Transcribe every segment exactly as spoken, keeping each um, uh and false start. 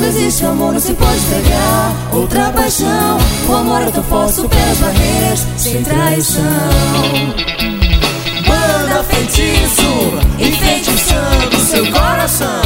existe amor, não se pode entregar outra paixão. O amor é tão forte, supera as barreiras, sem traição. Manda feitiço, enfeitiçando seu coração.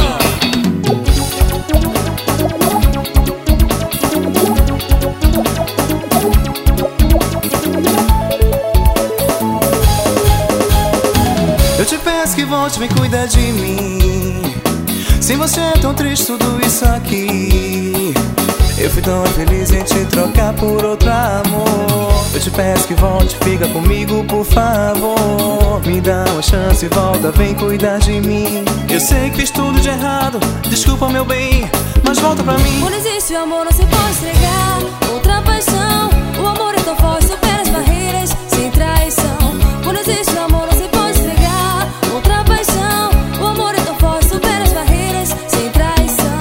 Eu te peço que volte, vem cuidar de mim. Sem você é tão triste tudo isso aqui. Eu fui tão feliz em te trocar por outro amor. Eu te peço que volte, fica comigo por favor. Me dá uma chance, volta, vem cuidar de mim. Eu sei que fiz tudo de errado, desculpa meu bem, mas volta pra mim. Quando existe amor, não se pode entregar outra paixão. O amor é tão forte, supera as barreiras, sem traição. Quando existe amor, não se pode entregar outra paixão. O amor é tão forte, supera as barreiras, sem traição.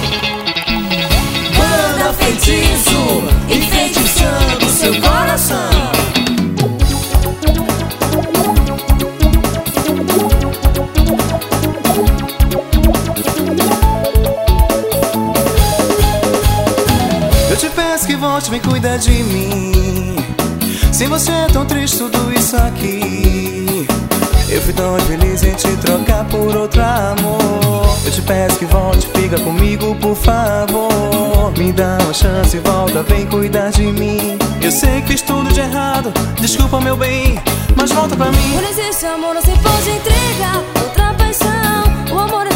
Manda feitiço, enfeitiçando seu coração. Eu te peço que volte, vem cuidar de mim. Sem você é tão triste tudo isso aqui. Eu fui tão feliz em te trocar por outro amor. Eu te peço que volte, fica comigo por favor. Me dá uma chance, volta, vem cuidar de mim. Eu sei que fiz tudo de errado, desculpa meu bem, mas volta pra mim. Quando existe amor, não se pode entregar outra paixão. O amor é